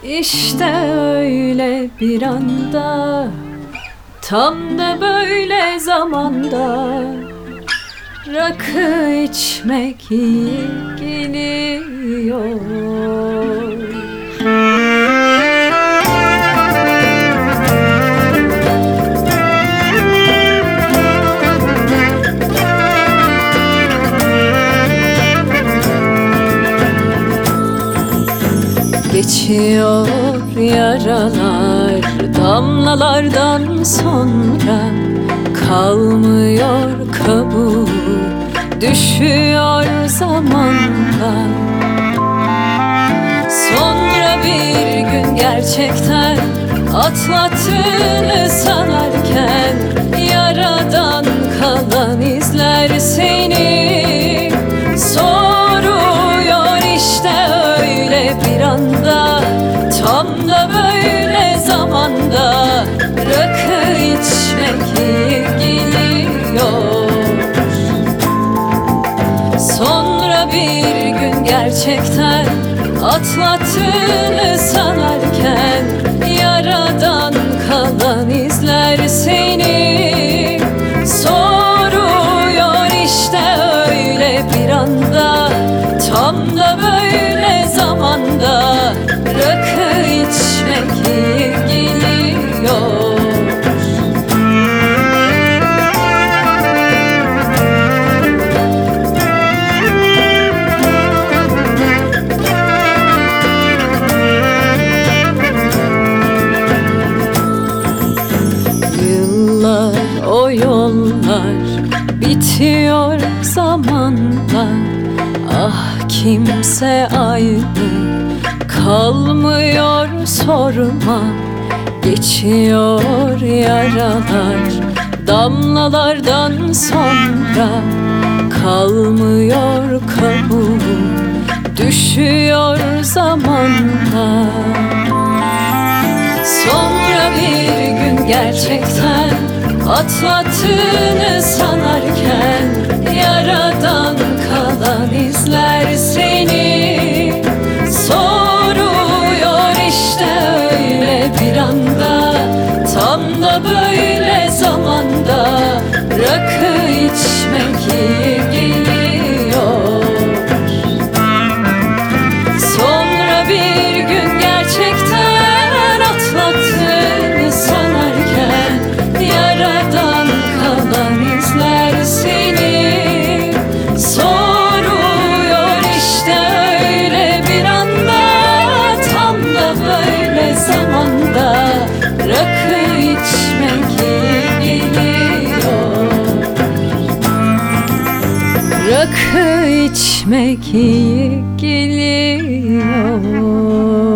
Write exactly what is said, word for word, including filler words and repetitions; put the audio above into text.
İşte öyle bir anda, tam da böyle zamanda rakı içmek iyi geliyor. Geçiyor yaralar damlalardan sonra, kalmıyor kabuğu, düşüyor zamanla. Sonra bir gün gerçekten atlattığını sanarken, yaradan kalan izler seni soruyor. İşte öyle bir anda, tam da böyle zamanda rakı içmek iyi geliyor. Sonra bir gün gerçekten atlattığını sanarken, yaradan kalan izler seni soruyor. İşte öyle bir anda, tam da böyle zamanda rakı içmek iyi geliyor. Yıllar, o yollar bitiyor zamanla. Ah, kimse aynı kalmıyor sorma. Geçiyor yaralar damlalardan sonra, kalmıyor kabuğu, düşüyor zamanla. Sonra bir gün gerçekten atlattığını sanarken, yaradan kalan izler seni soruyor. İşte öyle bir anda, tam da böyle zamanda rakı içmek iyi geliyor. Sonra bir gün gerçekten atlattığını sanarken, yaradan kalan izler seni soruyor. İşte öyle bir anda, tam da böyle zamanda rakı içmek iyi geliyor. Rakı içmek iyi geliyor.